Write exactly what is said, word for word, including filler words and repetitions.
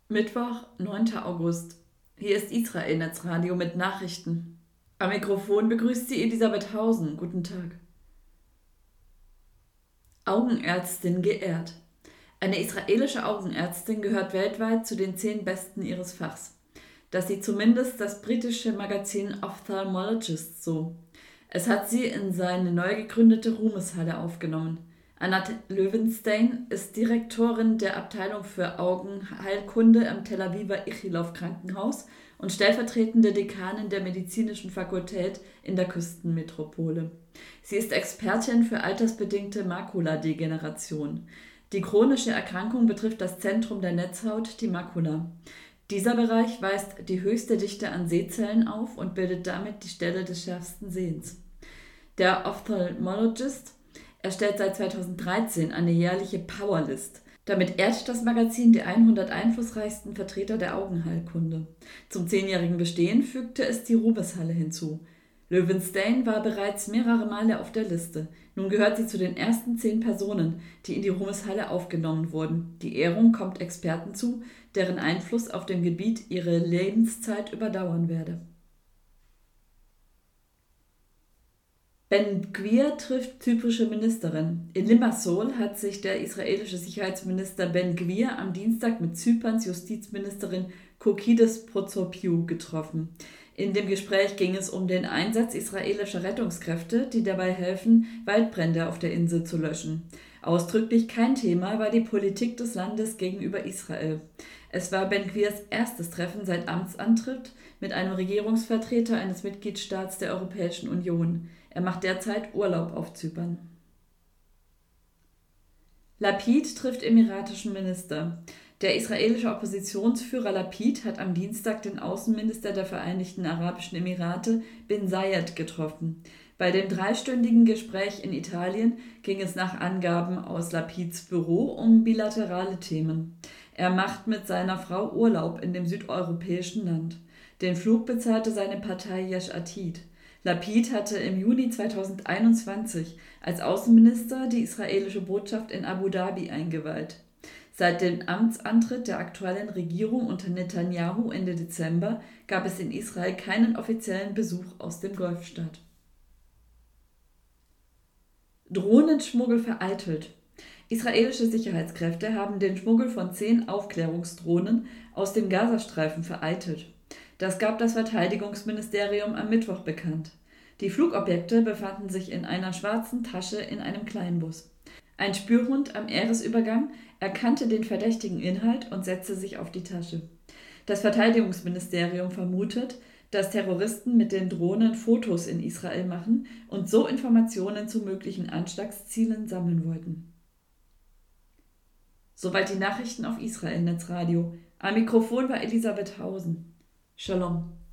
Mittwoch, neunter August. Hier ist Israel Netzradio mit Nachrichten. Am Mikrofon begrüßt sie Elisabeth Hausen. Guten Tag. Augenärztin geehrt. Eine israelische Augenärztin gehört weltweit zu den zehn Besten ihres Fachs. Das sieht zumindest das britische Magazin Ophthalmologist so. Es hat sie in seine neu gegründete Ruhmeshalle aufgenommen. Anat Löwenstein ist Direktorin der Abteilung für Augenheilkunde am Tel Aviver Ichilov Krankenhaus und stellvertretende Dekanin der Medizinischen Fakultät in der Küstenmetropole. Sie ist Expertin für altersbedingte Makuladegeneration. Die chronische Erkrankung betrifft das Zentrum der Netzhaut, die Makula. Dieser Bereich weist die höchste Dichte an Sehzellen auf und bildet damit die Stelle des schärfsten Sehens. Der Ophthalmologist erstellt seit zweitausenddreizehn eine jährliche Powerlist. Damit ehrt das Magazin die hundert einflussreichsten Vertreter der Augenheilkunde. Zum zehnjährigen Bestehen fügte es die Ruhmeshalle hinzu. Löwenstein war bereits mehrere Male auf der Liste. Nun gehört sie zu den ersten zehn Personen, die in die Ruhmeshalle aufgenommen wurden. Die Ehrung kommt Experten zu, deren Einfluss auf dem Gebiet ihre Lebenszeit überdauern werde. Ben-Gvir trifft zyprische Ministerin. In Limassol hat sich der israelische Sicherheitsminister Ben-Gvir am Dienstag mit Zyperns Justizministerin Kokkides Prozopiou getroffen. In dem Gespräch ging es um den Einsatz israelischer Rettungskräfte, die dabei helfen, Waldbrände auf der Insel zu löschen. Ausdrücklich kein Thema war die Politik des Landes gegenüber Israel. Es war Ben-Gvirs erstes Treffen seit Amtsantritt mit einem Regierungsvertreter eines Mitgliedstaats der Europäischen Union. Er macht derzeit Urlaub auf Zypern. Lapid trifft emiratischen Minister. Der israelische Oppositionsführer Lapid hat am Dienstag den Außenminister der Vereinigten Arabischen Emirate bin Zayed getroffen. Bei dem dreistündigen Gespräch in Italien ging es nach Angaben aus Lapids Büro um bilaterale Themen. Er macht mit seiner Frau Urlaub in dem südeuropäischen Land. Den Flug bezahlte seine Partei Yesh Atid. Lapid hatte im Juni zweitausendeinundzwanzig als Außenminister die israelische Botschaft in Abu Dhabi eingeweiht. Seit dem Amtsantritt der aktuellen Regierung unter Netanyahu Ende Dezember gab es in Israel keinen offiziellen Besuch aus dem Golfstaat. Drohnenschmuggel vereitelt. Israelische Sicherheitskräfte haben den Schmuggel von zehn Aufklärungsdrohnen aus dem Gazastreifen vereitelt. Das gab das Verteidigungsministerium am Mittwoch bekannt. Die Flugobjekte befanden sich in einer schwarzen Tasche in einem Kleinbus. Ein Spürhund am Äresübergang erkannte den verdächtigen Inhalt und setzte sich auf die Tasche. Das Verteidigungsministerium vermutet, dass Terroristen mit den Drohnen Fotos in Israel machen und so Informationen zu möglichen Anschlagszielen sammeln wollten. Soweit die Nachrichten auf Israel Netzradio. Am Mikrofon war Elisabeth Hausen. Shalom.